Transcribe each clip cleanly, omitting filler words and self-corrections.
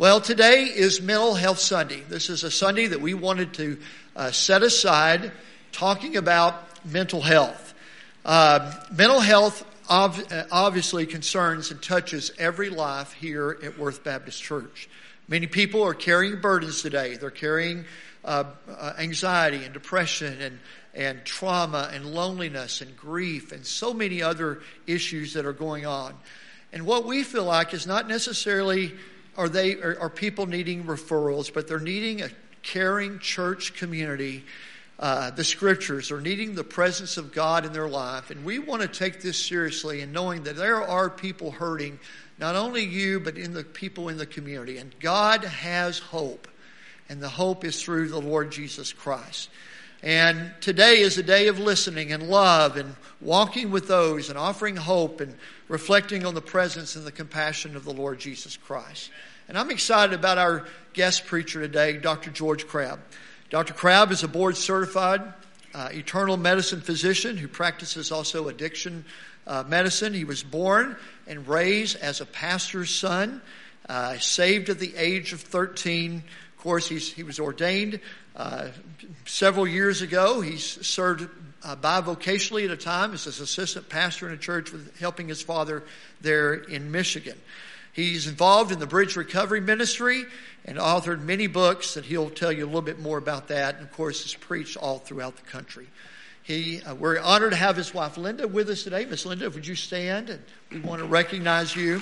Well, today is Mental Health Sunday. This is a Sunday that we wanted to set aside talking about mental health. Mental health obviously concerns and touches every life here at Worth Baptist Church. Many people are carrying burdens today. They're carrying anxiety and depression and trauma and loneliness and grief and so many other issues that are going on. And what we feel like is not necessarily are people needing referrals, but they're needing a caring church community. The scriptures are needing the presence of God in their life. And we want to take this seriously and knowing that there are people hurting, not only you, but in the people in the community. And God has hope. And the hope is through the Lord Jesus Christ. And today is a day of listening and love and walking with those and offering hope and reflecting on the presence and the compassion of the Lord Jesus Christ. And I'm excited about our guest preacher today, Dr. George Crabb. Dr. Crabb is a board-certified internal medicine physician who practices also addiction medicine. He was born and raised as a pastor's son, saved at the age of 13. Of course, he was ordained several years ago. He's served bivocationally at a time as an assistant pastor in a church with helping his father there in Michigan. He's involved in the Bridge Recovery Ministry and authored many books that he'll tell you a little bit more about that. And of course, has preached all throughout the country. We're honored to have his wife Linda with us today. Miss Linda, would you stand? And we want to recognize you.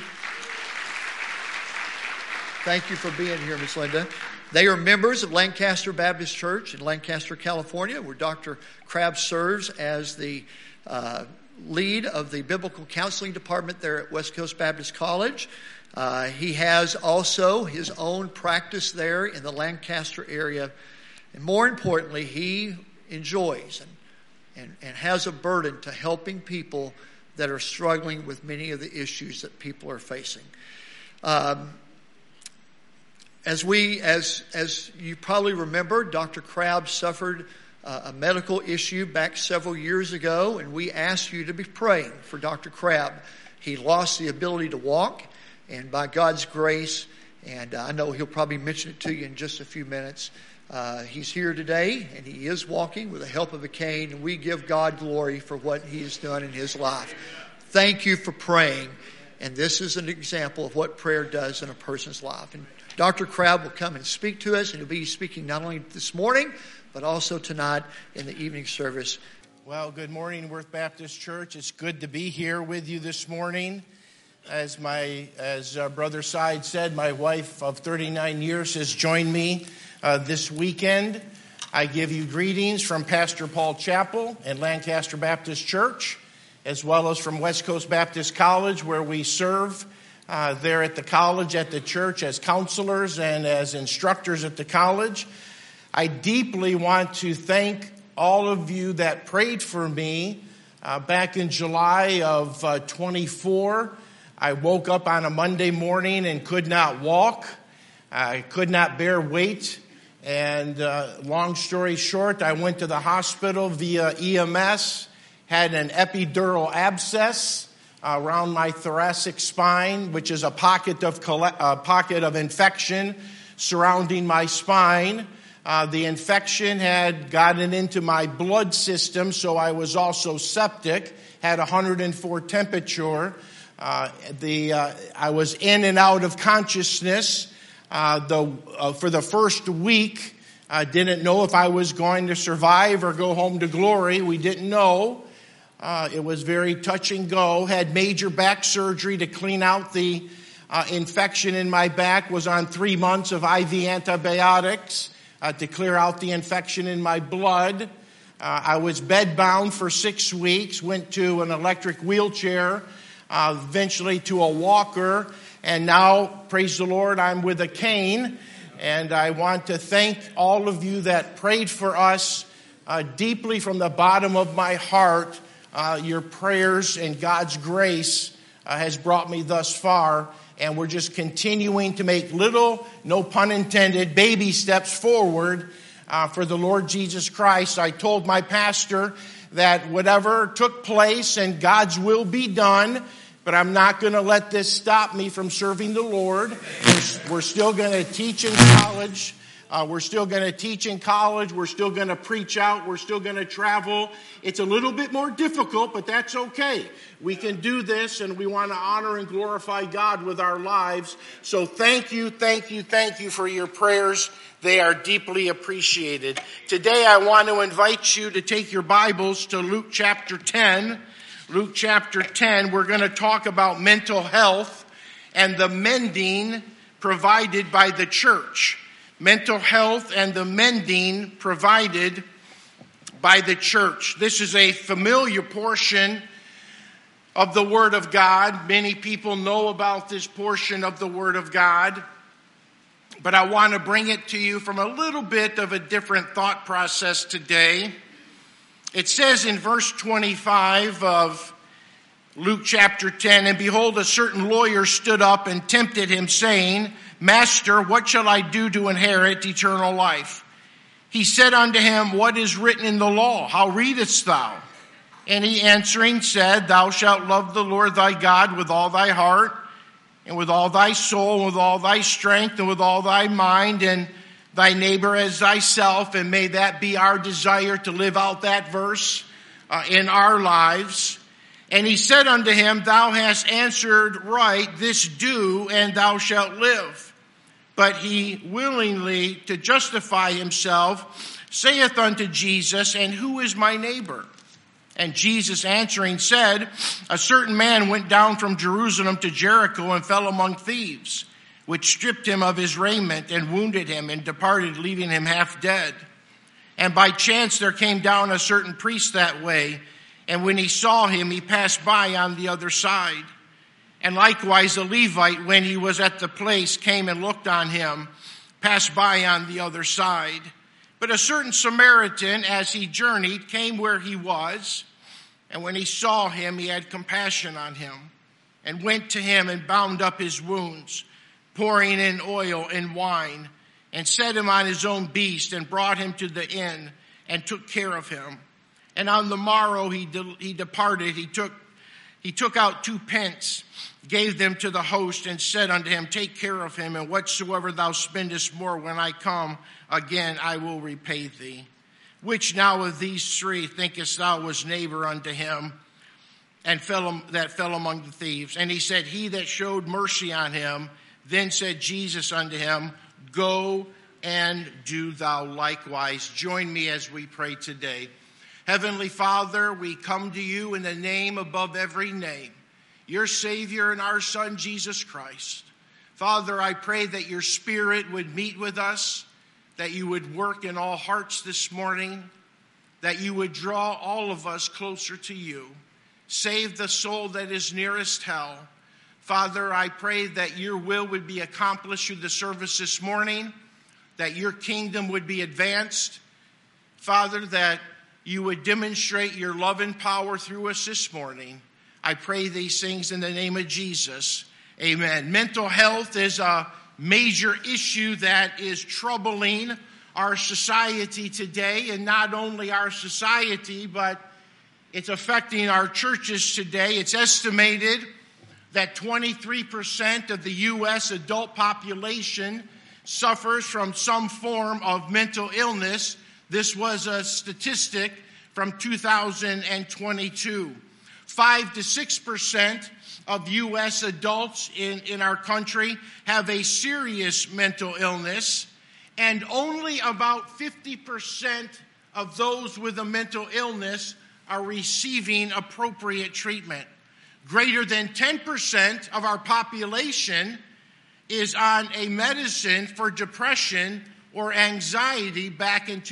Thank you for being here, Miss Linda. They are members of Lancaster Baptist Church in Lancaster, California, where Dr. Crabb serves as the lead of the Biblical Counseling Department there at West Coast Baptist College. He has also his own practice there in the Lancaster area. And more importantly, he enjoys and has a burden to helping people that are struggling with many of the issues that people are facing. As you probably remember, Dr. Crabb suffered a medical issue back several years ago, and we asked you to be praying for Dr. Crabb. He lost the ability to walk, and by God's grace, and I know he'll probably mention it to you in just a few minutes, he's here today, and he is walking with the help of a cane, and we give God glory for what he has done in his life. Thank you for praying, and this is an example of what prayer does in a person's life. And Dr. Crabb will come and speak to us, and he'll be speaking not only this morning, but also tonight in the evening service. Well, good morning, Worth Baptist Church. It's good to be here with you this morning. As Brother Side said, my wife of 39 years has joined me this weekend. I give you greetings from Pastor Paul Chapel and Lancaster Baptist Church, as well as from West Coast Baptist College, where we serve there at the college, at the church, as counselors and as instructors at the college. I deeply want to thank all of you that prayed for me back in July of 24. I woke up on a Monday morning and could not walk. I could not bear weight. And long story short, I went to the hospital via EMS, had an epidural abscess around my thoracic spine, which is a pocket of infection surrounding my spine. The infection had gotten into my blood system, so I was also septic, had 104 temperature. I was in and out of consciousness for the first week. I didn't know if I was going to survive or go home to glory. We didn't know. It was very touch and go. Had major back surgery to clean out the infection in my back. Was on 3 months of IV antibiotics to clear out the infection in my blood. I was bedbound for 6 weeks. Went to an electric wheelchair, eventually to a walker. And now, praise the Lord, I'm with a cane. And I want to thank all of you that prayed for us deeply from the bottom of my heart. Your prayers and God's grace has brought me thus far. And we're just continuing to make little, no pun intended, baby steps forward for the Lord Jesus Christ. I told my pastor that whatever took place and God's will be done, but I'm not going to let this stop me from serving the Lord. We're still going to teach in college. We're still going to teach in college. We're still going to preach out. We're still going to travel. It's a little bit more difficult, but that's okay. We can do this, and we want to honor and glorify God with our lives. So thank you for your prayers. They are deeply appreciated. Today I want to invite you to take your Bibles to Luke chapter 10. Luke chapter 10, we're going to talk about mental health and the mending provided by the church. Mental health and the mending provided by the church. This is a familiar portion of the Word of God. Many people know about this portion of the Word of God, but I want to bring it to you from a little bit of a different thought process today. It says in verse 25 of Luke chapter 10, "And behold, a certain lawyer stood up and tempted him, saying, Master, what shall I do to inherit eternal life? He said unto him, What is written in the law? How readest thou? And he answering said, Thou shalt love the Lord thy God with all thy heart, and with all thy soul, and with all thy strength, and with all thy mind, and thy neighbor as thyself." And may that be our desire, to live out that verse in our lives. "And he said unto him, Thou hast answered right, this do, and thou shalt live. But he, willingly to justify himself, saith unto Jesus, And who is my neighbor? And Jesus answering said, A certain man went down from Jerusalem to Jericho, and fell among thieves, which stripped him of his raiment, and wounded him, and departed, leaving him half dead. And by chance there came down a certain priest that way, and when he saw him, he passed by on the other side. And likewise a Levite, when he was at the place, came and looked on him, passed by on the other side. But a certain Samaritan, as he journeyed, came where he was, and when he saw him, he had compassion on him, and went to him and bound up his wounds, pouring in oil and wine, and set him on his own beast, and brought him to the inn, and took care of him. And on the morrow he departed. He took out 2 pence, gave them to the host, and said unto him, Take care of him, and whatsoever thou spendest more, when I come again, I will repay thee. Which now of these 3 thinkest thou was neighbor unto him, and that fell among the thieves? And he said, He that showed mercy on him. Then said Jesus unto him, Go and do thou likewise." Join me as we pray today. Heavenly Father, we come to you in the name above every name, your Savior and our Son, Jesus Christ. Father, I pray that your Spirit would meet with us, that you would work in all hearts this morning, that you would draw all of us closer to you. Save the soul that is nearest hell. Father, I pray that your will would be accomplished through the service this morning, that your kingdom would be advanced. Father, that you would demonstrate your love and power through us this morning. I pray these things in the name of Jesus. Amen. Mental health is a major issue that is troubling our society today, and not only our society, but it's affecting our churches today. It's estimated that 23% of the U.S. adult population suffers from some form of mental illness. This was a statistic from 2022. 5 to 6% of U.S. adults in our country have a serious mental illness, and only about 50% of those with a mental illness are receiving appropriate treatment. Greater than 10% of our population is on a medicine for depression or anxiety back in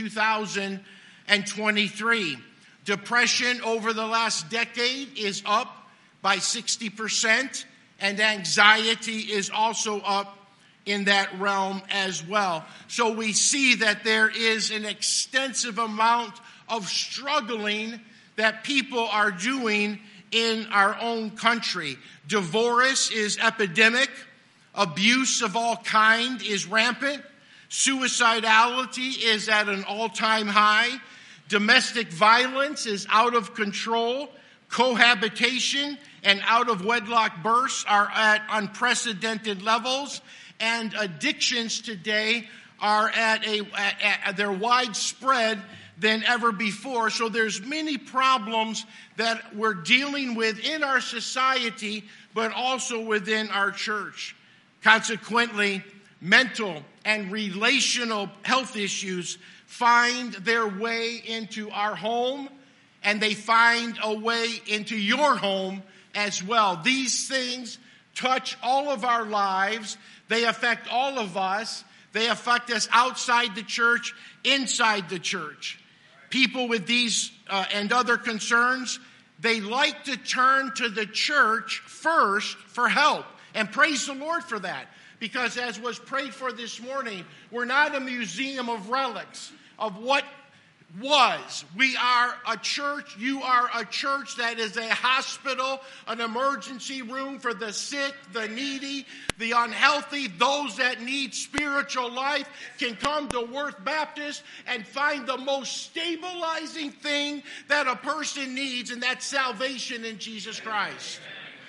2023. Depression over the last decade is up by 60%, and anxiety is also up in that realm as well. So we see that there is an extensive amount of struggling that people are doing in our own country. Divorce is epidemic. Abuse of all kind is rampant. Suicidality is at an all-time high. Domestic violence is out of control. Cohabitation and out-of-wedlock births are at unprecedented levels, and addictions today are at they're widespread than ever before. So there's many problems that we're dealing with in our society, but also within our church. Consequently, mental and relational health issues find their way into our home, and they find a way into your home as well. These things touch all of our lives. They affect all of us. They affect us outside the church, inside the church. People with these and other concerns, they like to turn to the church first for help. And praise the Lord for that. Because as was prayed for this morning, we're not a museum of relics of what was. We are a church. You are a church that is a hospital, an emergency room for the sick, the needy, the unhealthy. Those that need spiritual life can come to Worth Baptist and find the most stabilizing thing that a person needs, and that's salvation in Jesus Christ.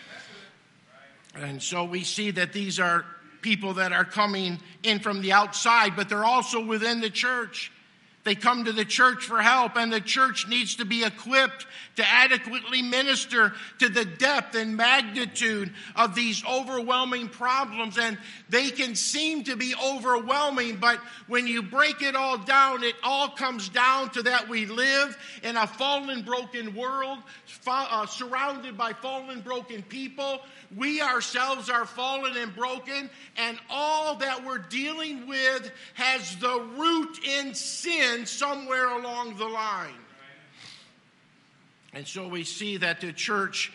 And so we see that these are people that are coming in from the outside, but they're also within the church. They come to the church for help, and the church needs to be equipped to adequately minister to the depth and magnitude of these overwhelming problems. And they can seem to be overwhelming, but when you break it all down, it all comes down to that we live in a fallen, broken world, surrounded by fallen, broken people. We ourselves are fallen and broken, and all that we're dealing with has the root in sin somewhere along the line. And so we see that the church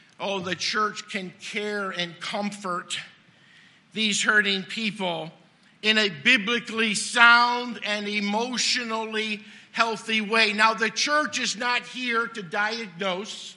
can care and comfort these hurting people in a biblically sound and emotionally healthy way. Now, the church is not here to diagnose.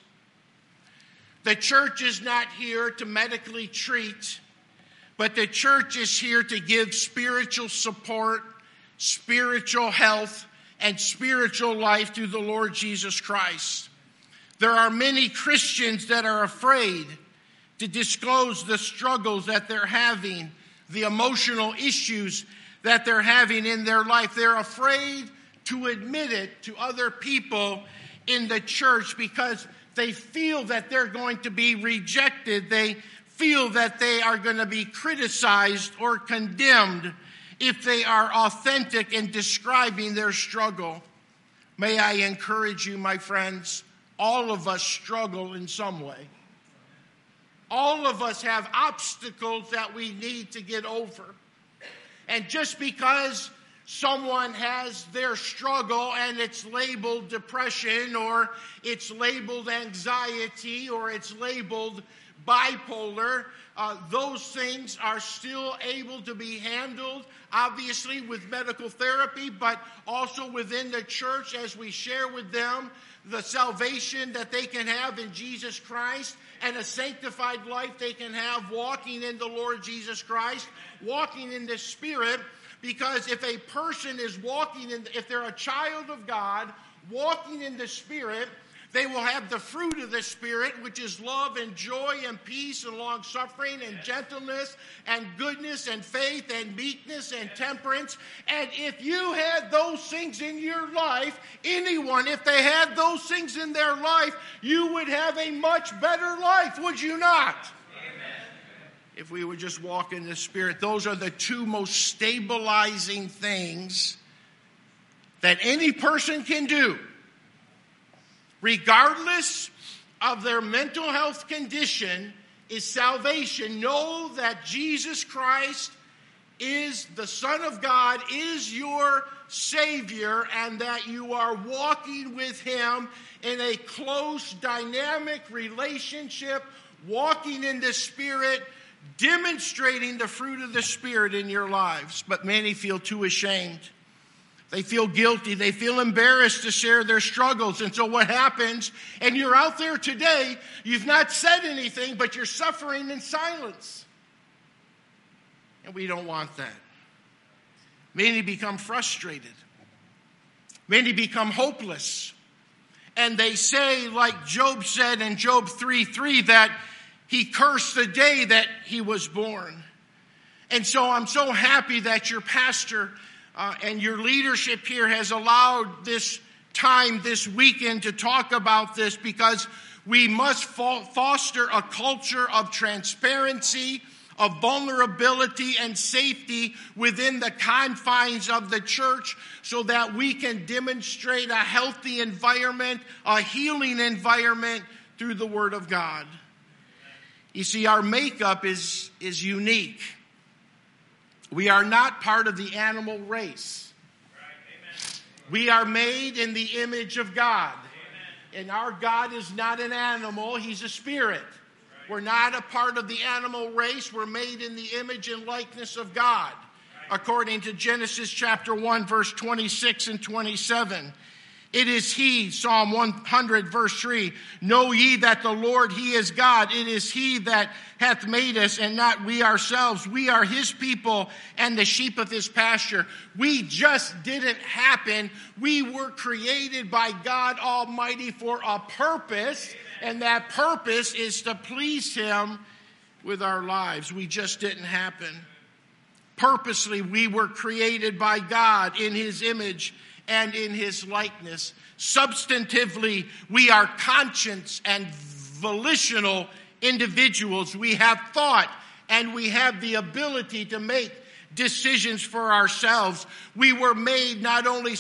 The church is not here to medically treat, but the church is here to give spiritual support, spiritual health, and spiritual life through the Lord Jesus Christ. There are many Christians that are afraid to disclose the struggles that they're having, the emotional issues that they're having in their life. They're afraid to admit it to other people in the church because they feel that they're going to be rejected. They feel that they are going to be criticized or condemned if they are authentic in describing their struggle. May I encourage you, my friends, all of us struggle in some way. All of us have obstacles that we need to get over. And just because someone has their struggle and it's labeled depression, or it's labeled anxiety, or it's labeled bipolar, those things are still able to be handled, obviously with medical therapy, but also within the church as we share with them the salvation that they can have in Jesus Christ and a sanctified life they can have walking in the Lord Jesus Christ, walking in the Spirit. Because if a person is if they're a child of God, walking in the Spirit, they will have the fruit of the Spirit, which is love and joy and peace and long-suffering and gentleness and goodness and faith and meekness and temperance. And if you had those things in your life, anyone, if they had those things in their life, you would have a much better life, would you not? If we would just walk in the Spirit. Those are the two most stabilizing things that any person can do, regardless of their mental health condition, is salvation. Know that Jesus Christ is the Son of God, is your Savior, and that you are walking with Him in a close, dynamic relationship, walking in the Spirit, demonstrating the fruit of the Spirit in your lives. But many feel too ashamed. They feel guilty. They feel embarrassed to share their struggles. And so what happens, and you're out there today, you've not said anything, but you're suffering in silence. And we don't want that. Many become frustrated. Many become hopeless. And they say, like Job said in Job 3:3, that he cursed the day that he was born. And so I'm so happy that your pastor and your leadership here has allowed this time this weekend to talk about this, because we must foster a culture of transparency, of vulnerability and safety within the confines of the church, so that we can demonstrate a healthy environment, a healing environment through the Word of God. You see, our makeup is unique. We are not part of the animal race. We are made in the image of God. And our God is not an animal, He's a spirit. We're not a part of the animal race. We're made in the image and likeness of God, according to Genesis chapter 1, verse 26 and 27. It is He, Psalm 100, verse 3, know ye that the Lord, He is God. It is He that hath made us, and not we ourselves. We are His people and the sheep of His pasture. We just didn't happen. We were created by God Almighty for a purpose, and that purpose is to please Him with our lives. We just didn't happen. Purposely, we were created by God in His image and in His likeness. Substantively, we are conscious and volitional individuals. We have thought and we have the ability to make decisions for ourselves. We were made not only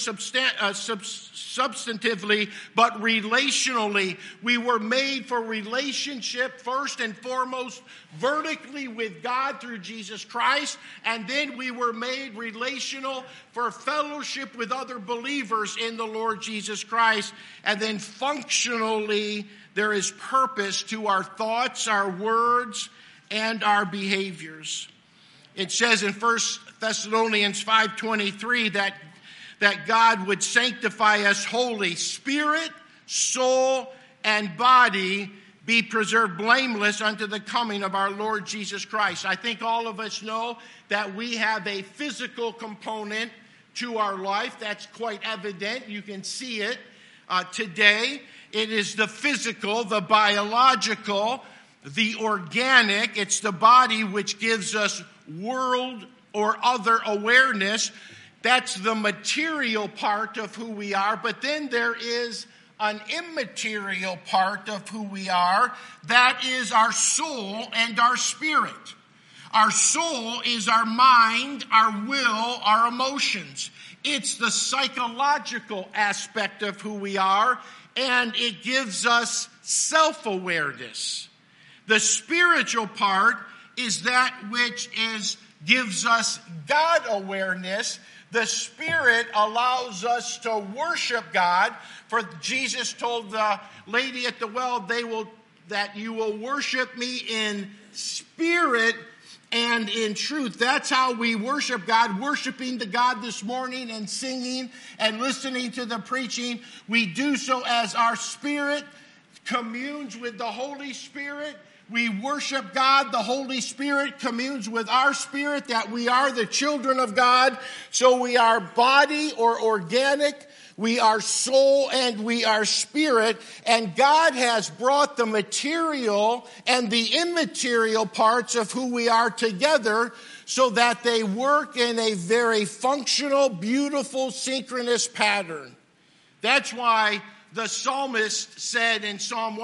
substantively, but relationally. We were made for relationship first and foremost, vertically with God through Jesus Christ. And then we were made relational for fellowship with other believers in the Lord Jesus Christ. And then functionally, there is purpose to our thoughts, our words, and our behaviors. It says in 1 Thessalonians 5:23 that God would sanctify us wholly. Spirit, soul, and body be preserved blameless unto the coming of our Lord Jesus Christ. I think all of us know that we have a physical component to our life. That's quite evident. You can see it today. It is the physical, the biological, the organic. It's the body which gives us world or other awareness. That's the material part of who we are. But then there is an immaterial part of who we are. That is our soul and our spirit. Our soul is our mind, our will, our emotions. It's the psychological aspect of who we are, and it gives us self-awareness. The spiritual part is that which gives us God awareness. The Spirit allows us to worship God. For Jesus told the lady at the well, that you will worship me in spirit and in truth. That's how we worship God, worshiping the God this morning and singing and listening to the preaching. We do so as our spirit communes with the Holy Spirit. We worship God. The Holy Spirit communes with our spirit that we are the children of God. So we are body or organic, we are soul, and we are spirit. And God has brought the material and the immaterial parts of who we are together so that they work in a very functional, beautiful, synchronous pattern. That's why the psalmist said in Psalm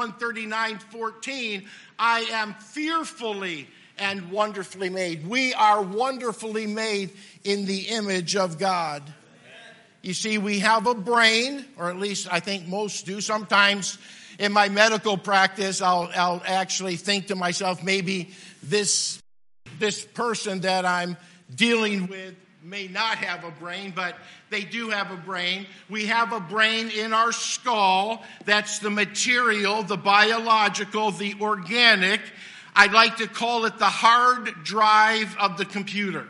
139:14, I am fearfully and wonderfully made. We are wonderfully made in the image of God. You see, we have a brain, or at least I think most do. Sometimes in my medical practice, I'll actually think to myself, maybe this person that I'm dealing with may not have a brain, but they do have a brain. We have a brain in our skull. That's the material, the biological, the organic. I like to call it the hard drive of the computer.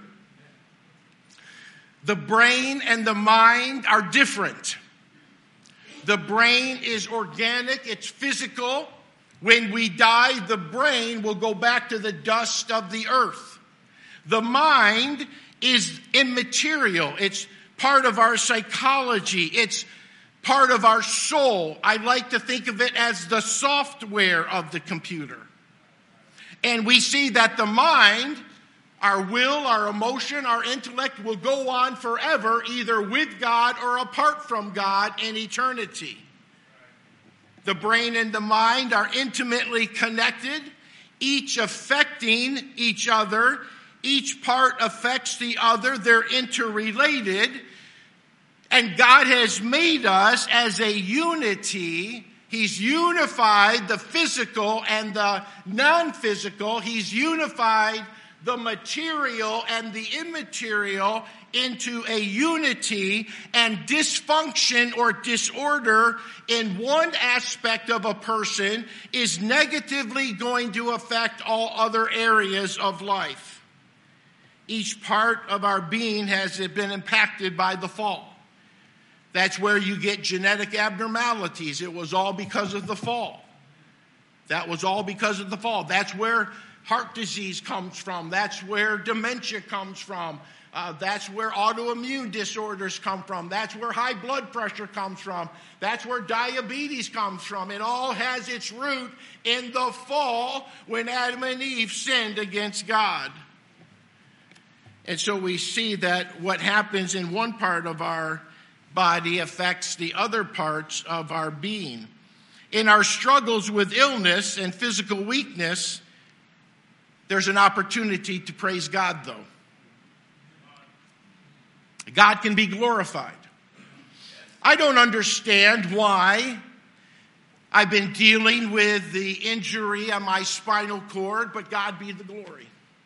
The brain and the mind are different. The brain is organic, it's physical. When we die, the brain will go back to the dust of the earth. The mind is immaterial. It's part of our psychology. It's part of our soul. I like to think of it as the software of the computer. And we see that the mind, our will, our emotion, our intellect will go on forever, either with God or apart from God in eternity. The brain and the mind are intimately connected, each affecting each other. Each part affects the other. They're interrelated. And God has made us as a unity. He's unified the physical and the non-physical. He's unified the material and the immaterial into a unity, and dysfunction or disorder in one aspect of a person is negatively going to affect all other areas of life. Each part of our being has been impacted by the fall. That's where you get genetic abnormalities. It was all because of the fall. That was all because of the fall. That's where heart disease comes from. That's where dementia comes from. That's where autoimmune disorders come from. That's where high blood pressure comes from. That's where diabetes comes from. It all has its root in the fall when Adam and Eve sinned against God. And so we see that what happens in one part of our body affects the other parts of our being. In our struggles with illness and physical weakness, there's an opportunity to praise God, though. God can be glorified. I don't understand why I've been dealing with the injury on my spinal cord, but God be the glory.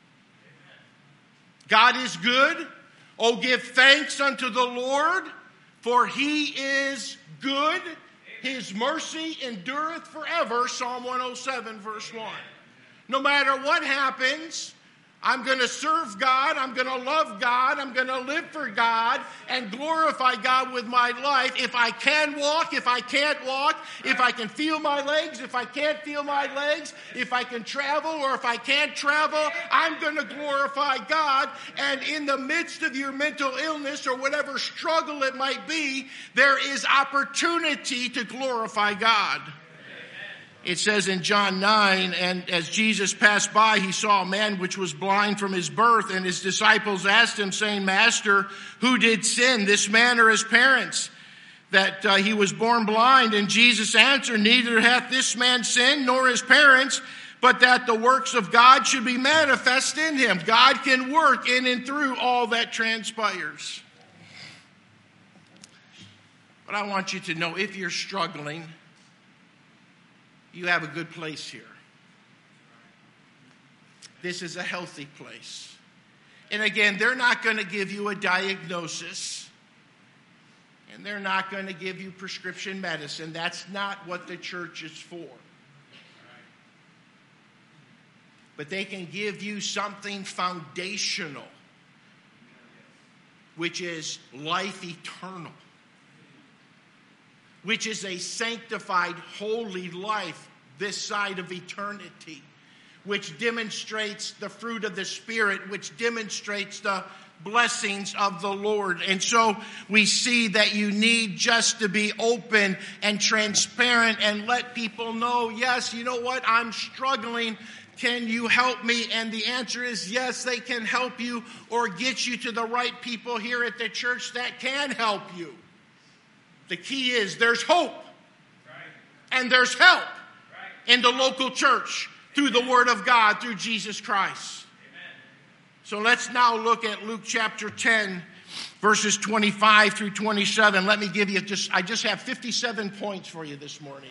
God is good. Oh, give thanks unto the Lord, for he is good. His mercy endureth forever. Psalm 107, verse 1. No matter what happens, I'm going to serve God, I'm going to love God, I'm going to live for God and glorify God with my life. If I can walk, if I can't walk, if I can feel my legs, if I can't feel my legs, if I can travel or if I can't travel, I'm going to glorify God. And in the midst of your mental illness or whatever struggle it might be, there is opportunity to glorify God. It says in John 9, and as Jesus passed by, he saw a man which was blind from his birth, and his disciples asked him, saying, Master, who did sin, this man or his parents, that he was born blind? And Jesus answered, Neither hath this man sinned, nor his parents, but that the works of God should be manifest in him. God can work in and through all that transpires. But I want you to know, if you're struggling, you have a good place here. This is a healthy place. And again, they're not going to give you a diagnosis. And they're not going to give you prescription medicine. That's not what the church is for. But they can give you something foundational, which is life eternal, which is a sanctified, holy life this side of eternity, which demonstrates the fruit of the Spirit, which demonstrates the blessings of the Lord. And so we see that you need just to be open and transparent and let people know, yes, you know what, I'm struggling. Can you help me? And the answer is yes, they can help you or get you to the right people here at the church that can help you. The key is there's hope and there's help in the local church through the Word of God, through Jesus Christ. Amen. So let's now look at Luke chapter 10, verses 25 through 27. Let me give you I just have 57 points for you this morning.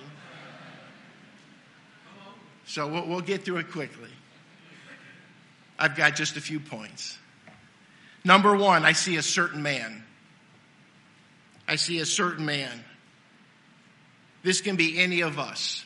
So we'll get through it quickly. I've got just a few points. Number one, I see a certain man. I see a certain man. This can be any of us.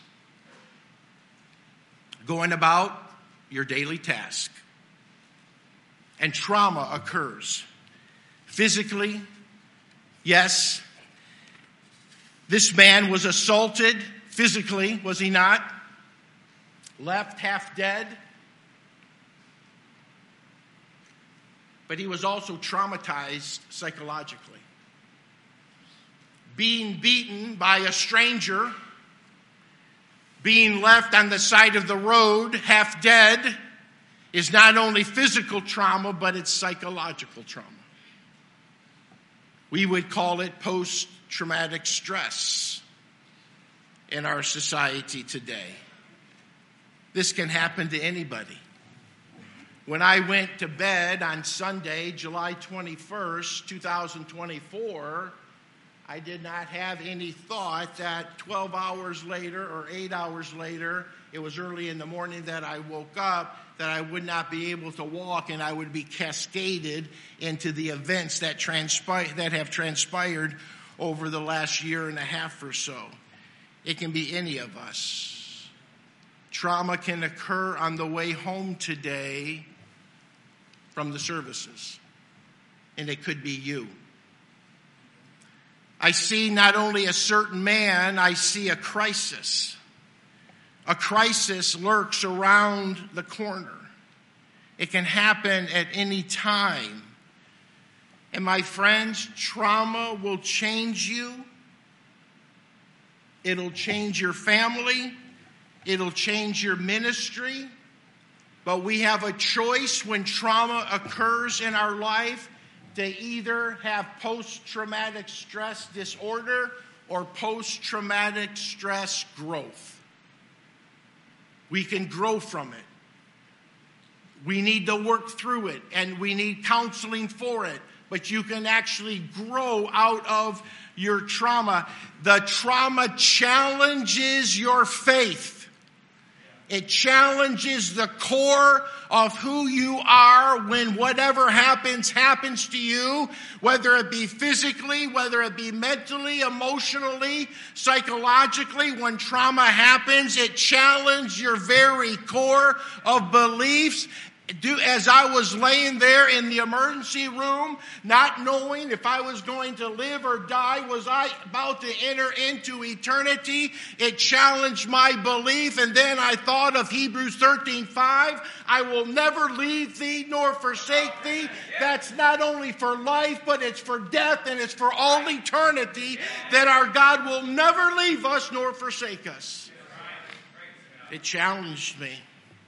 Going about your daily task. And trauma occurs. Physically, yes. This man was assaulted physically, was he not? Left half dead. But he was also traumatized psychologically. being beaten by a stranger, being left on the side of the road, half dead, is not only physical trauma, but it's psychological trauma. We would call it post-traumatic stress in our society today. This can happen to anybody. When I went to bed on Sunday, July 21st, 2024, I did not have any thought that 12 hours later or 8 hours later, it was early in the morning that I woke up, that I would not be able to walk and I would be cascaded into the events that have transpired over the last year and a half or so. It can be any of us. Trauma can occur on the way home today from the services, and it could be you. I see not only a certain man, I see a crisis. A crisis lurks around the corner. It can happen at any time. And my friends, trauma will change you. It'll change your family. It'll change your ministry. But we have a choice when trauma occurs in our life to either have post-traumatic stress disorder or post-traumatic stress growth. We can grow from it. We need to work through it, and we need counseling for it. But you can actually grow out of your trauma. The trauma challenges your faith. It challenges the core of who you are when whatever happens to you, whether it be physically, whether it be mentally, emotionally, psychologically. When trauma happens, it challenges your very core of beliefs. As I was laying there in the emergency room, not knowing if I was going to live or die, was I about to enter into eternity? It challenged my belief, and then I thought of Hebrews 13:5. I will never leave thee nor forsake thee. That's not only for life, but it's for death, and it's for all eternity, that our God will never leave us nor forsake us. It challenged me.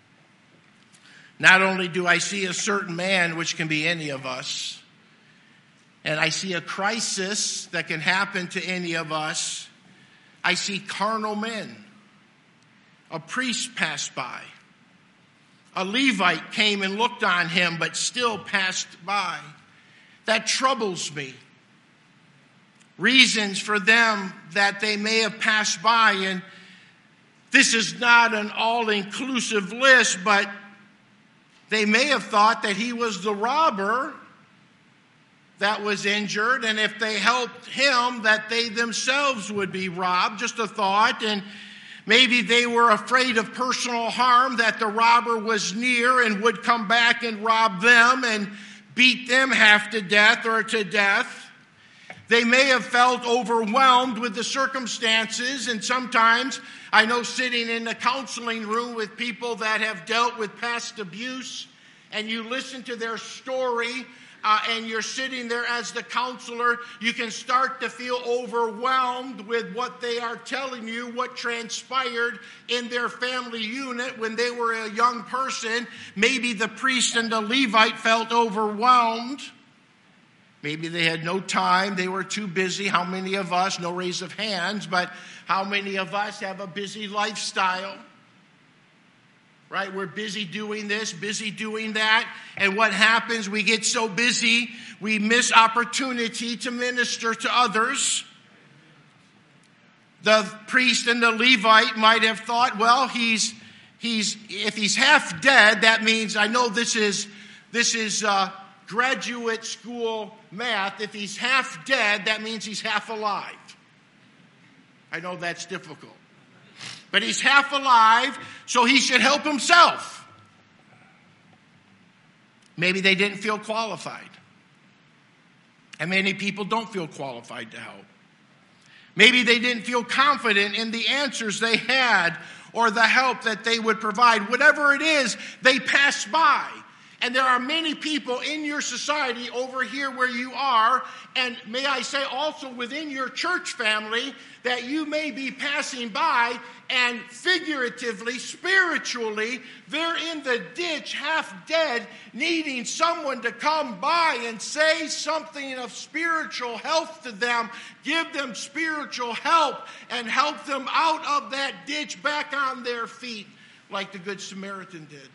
Not only do I see a certain man, which can be any of us, and I see a crisis that can happen to any of us, I see carnal men. A priest passed by. A Levite came and looked on him, but still passed by. That troubles me. Reasons for them that they may have passed by, and this is not an all-inclusive list, but they may have thought that he was the robber that was injured, and if they helped him, that they themselves would be robbed. Just a thought. And maybe they were afraid of personal harm, that the robber was near and would come back and rob them and beat them half to death or to death. They may have felt overwhelmed with the circumstances, and sometimes I know sitting in the counseling room with people that have dealt with past abuse, and you listen to their story, and you're sitting there as the counselor, you can start to feel overwhelmed with what they are telling you, what transpired in their family unit when they were a young person. Maybe the priest and the Levite felt overwhelmed. Maybe they had no time. They were too busy. How many of us, no raise of hands, but how many of us have a busy lifestyle? Right? We're busy doing this, busy doing that. And what happens? We get so busy, we miss opportunity to minister to others. The priest and the Levite might have thought, well, if he's half dead, that means, I know this is graduate school math. If he's half dead, that means he's half alive. I know that's difficult. But he's half alive, so he should help himself. Maybe they didn't feel qualified. And many people don't feel qualified to help. Maybe they didn't feel confident in the answers they had or the help that they would provide. Whatever it is, they passed by. And there are many people in your society over here where you are, and may I say also within your church family, that you may be passing by, and figuratively, spiritually, they're in the ditch, half dead, needing someone to come by and say something of spiritual health to them, give them spiritual help, and help them out of that ditch back on their feet, like the Good Samaritan did.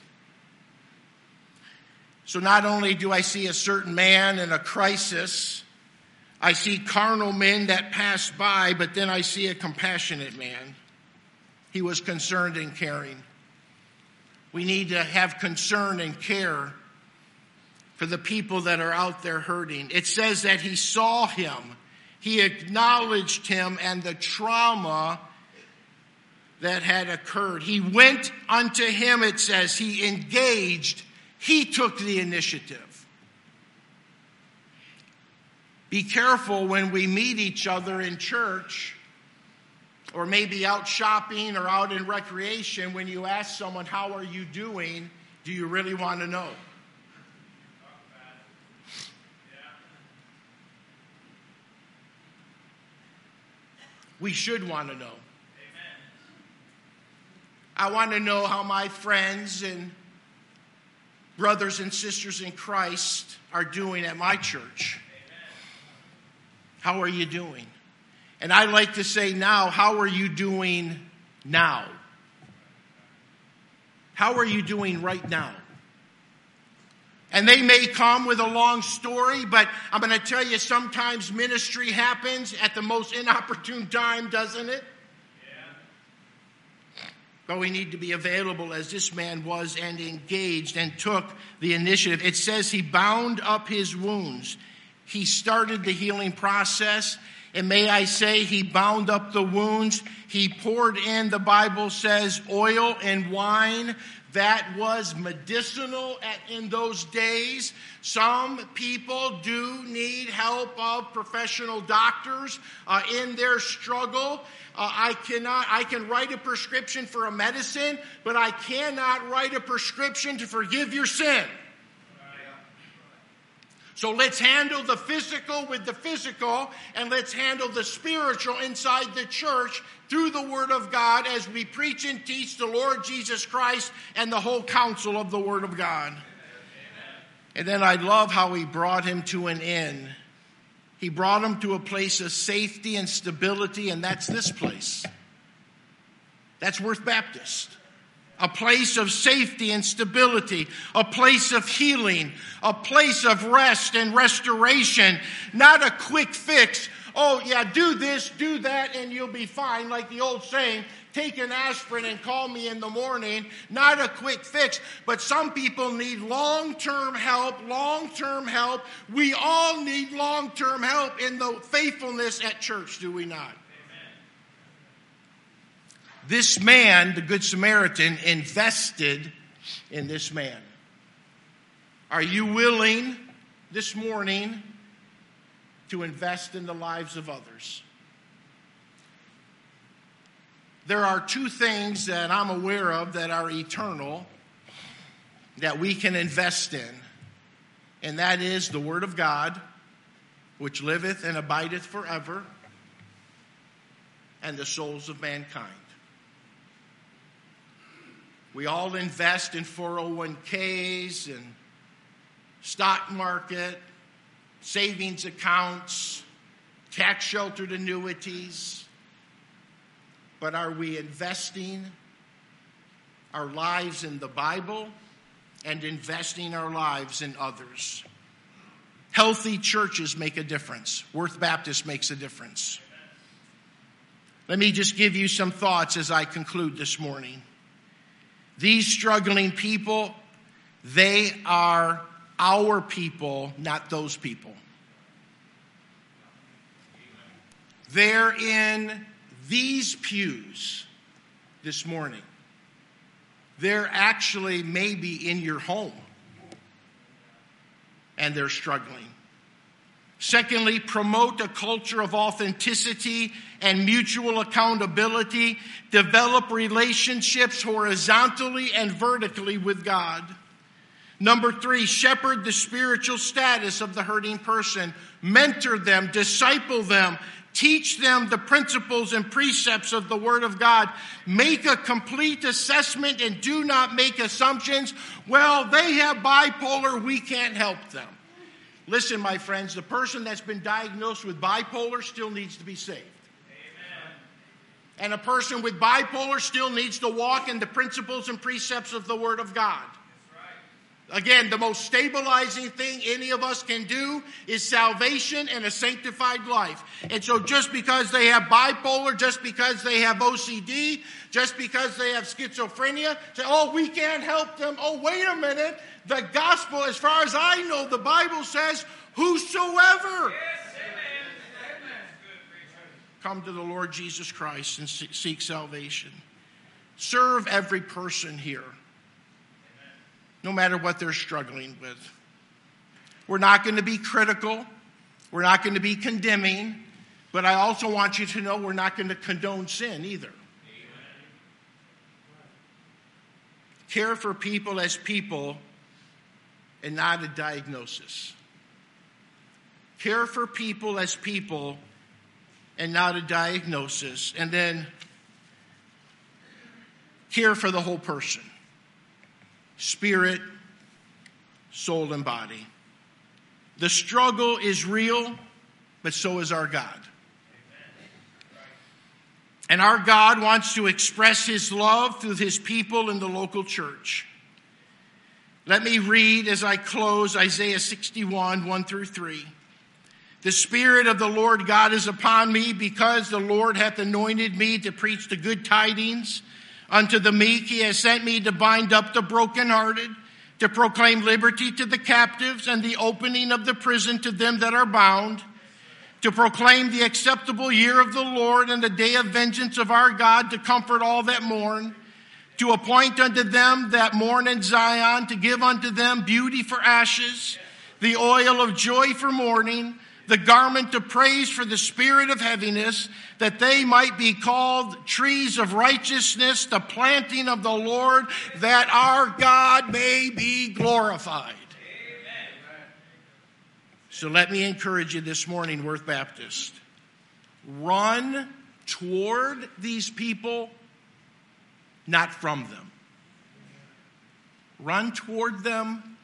So not only do I see a certain man in a crisis, I see carnal men that pass by, but then I see a compassionate man. He was concerned and caring. We need to have concern and care for the people that are out there hurting. It says that he saw him, he acknowledged him and the trauma that had occurred. He went unto him, it says, he engaged. He took the initiative. Be careful when we meet each other in church or maybe out shopping or out in recreation. When you ask someone, how are you doing? Do you really want to know? We should want to know. I want to know how my friends and brothers and sisters in Christ are doing at my church. How are you doing? And I like to say now, how are you doing now? How are you doing right now? And they may come with a long story, but I'm going to tell you, sometimes ministry happens at the most inopportune time, doesn't it? But we need to be available as this man was and engaged and took the initiative. It says he bound up his wounds. He started the healing process. And may I say, he bound up the wounds. He poured in, the Bible says, oil and wine. That was medicinal in those days. Some people do need help of professional doctors in their struggle. I can write a prescription for a medicine, but I cannot write a prescription to forgive your sin. So let's handle the physical with the physical, and let's handle the spiritual inside the church through the Word of God as we preach and teach the Lord Jesus Christ and the whole counsel of the Word of God. Amen. And then I love how he brought him to an inn. He brought him to a place of safety and stability, and that's this place. That's Worth Baptist. A place of safety and stability, a place of healing, a place of rest and restoration, not a quick fix. Oh, yeah, do this, do that, and you'll be fine, like the old saying, take an aspirin and call me in the morning. Not a quick fix, but some people need long-term help, We all need long-term help in the faithfulness at church, do we not? This man, the Good Samaritan, invested in this man. Are you willing this morning to invest in the lives of others? There are two things that I'm aware of that are eternal that we can invest in. And that is the Word of God, which liveth and abideth forever, and the souls of mankind. We all invest in 401ks and stock market, savings accounts, tax sheltered annuities. But are we investing our lives in the Bible and investing our lives in others? Healthy churches make a difference. Worth Baptist makes a difference. Let me just give you some thoughts as I conclude this morning. These struggling people, they are our people, not those people. They're in these pews this morning. They're actually maybe in your home, and they're struggling. Secondly, promote a culture of authenticity and mutual accountability. Develop relationships horizontally and vertically with God. Number 3, shepherd the spiritual status of the hurting person. Mentor them, disciple them, teach them the principles and precepts of the Word of God. Make a complete assessment and do not make assumptions. Well, they have bipolar, we can't help them. Listen, my friends, the person that's been diagnosed with bipolar still needs to be saved. Amen. And a person with bipolar still needs to walk in the principles and precepts of the Word of God. Again, the most stabilizing thing any of us can do is salvation and a sanctified life. And so just because they have bipolar, just because they have OCD, just because they have schizophrenia, say, oh, we can't help them. Oh, wait a minute. The gospel, as far as I know, the Bible says, whosoever. Yes, come to the Lord Jesus Christ and seek salvation. Serve every person here, no matter what they're struggling with. We're not going to be critical. We're not going to be condemning. But I also want you to know we're not going to condone sin either. Amen. Care for people as people and not a diagnosis. Care for people as people and not a diagnosis. And then care for the whole person. Spirit, soul, and body. The struggle is real, but so is our God. And our God wants to express His love through His people in the local church. Let me read as I close Isaiah 61, 1 through 3. The Spirit of the Lord God is upon me, because the Lord hath anointed me to preach the good tidings unto the meek. He has sent me to bind up the brokenhearted, to proclaim liberty to the captives, and the opening of the prison to them that are bound, to proclaim the acceptable year of the Lord and the day of vengeance of our God, to comfort all that mourn, to appoint unto them that mourn in Zion, to give unto them beauty for ashes, the oil of joy for mourning, the garment of praise for the spirit of heaviness, that they might be called trees of righteousness, the planting of the Lord, that our God may be glorified. Amen. So let me encourage you this morning, Worth Baptist. Run toward these people, not from them. Run toward them,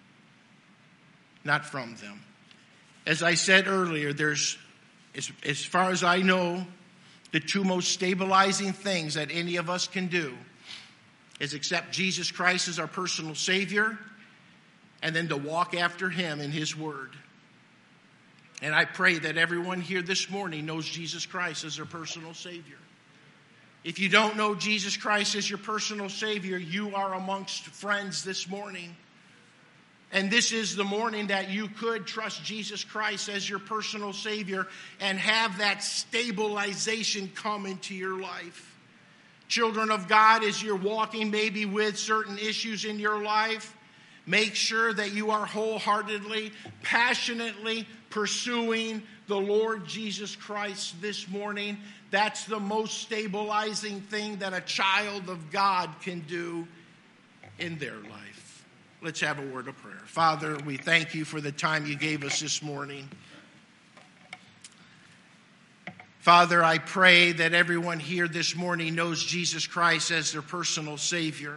not from them. As I said earlier, there's, as far as I know, the two most stabilizing things that any of us can do is accept Jesus Christ as our personal Savior, and then to walk after Him in His Word. And I pray that everyone here this morning knows Jesus Christ as their personal Savior. If you don't know Jesus Christ as your personal Savior, you are amongst friends this morning. And this is the morning that you could trust Jesus Christ as your personal Savior and have that stabilization come into your life. Children of God, as you're walking maybe with certain issues in your life, make sure that you are wholeheartedly, passionately pursuing the Lord Jesus Christ this morning. That's the most stabilizing thing that a child of God can do in their life. Let's have a word of prayer. Father, we thank you for the time you gave us this morning. Father, I pray that everyone here this morning knows Jesus Christ as their personal Savior.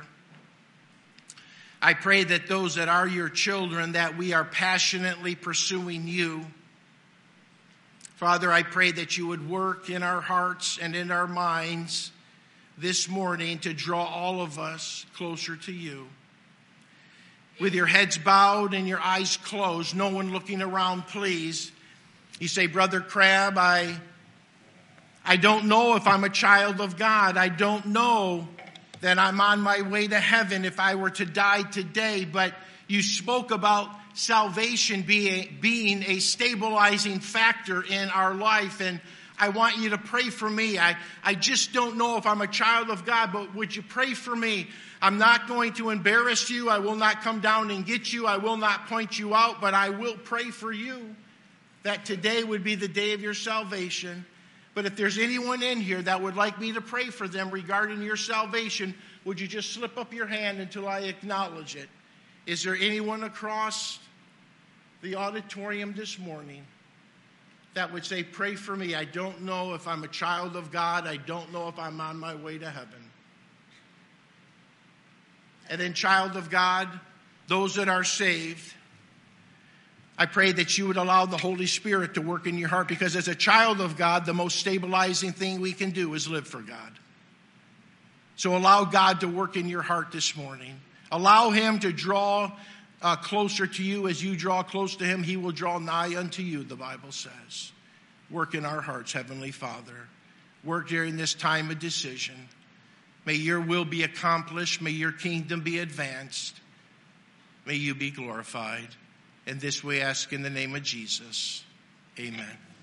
I pray that those that are your children, that we are passionately pursuing you. Father, I pray that you would work in our hearts and in our minds this morning to draw all of us closer to you. With your heads bowed and your eyes closed, no one looking around, please. You say, Brother Crabb, I don't know if I'm a child of God. I don't know that I'm on my way to heaven if I were to die today. But you spoke about salvation being a stabilizing factor in our life. And I want you to pray for me. I just don't know if I'm a child of God, but would you pray for me? I'm not going to embarrass you. I will not come down and get you. I will not point you out, but I will pray for you that today would be the day of your salvation. But if there's anyone in here that would like me to pray for them regarding your salvation, would you just slip up your hand until I acknowledge it? Is there anyone across the auditorium this morning that would say, pray for me? I don't know if I'm a child of God. I don't know if I'm on my way to heaven. And then, child of God, those that are saved, I pray that you would allow the Holy Spirit to work in your heart, because as a child of God, the most stabilizing thing we can do is live for God. So allow God to work in your heart this morning. Allow him to draw closer to you. As you draw close to him, he will draw nigh unto you, the Bible says. Work in our hearts, Heavenly Father. Work during this time of decision. May your will be accomplished. May your kingdom be advanced. May you be glorified. And this we ask in the name of Jesus. Amen.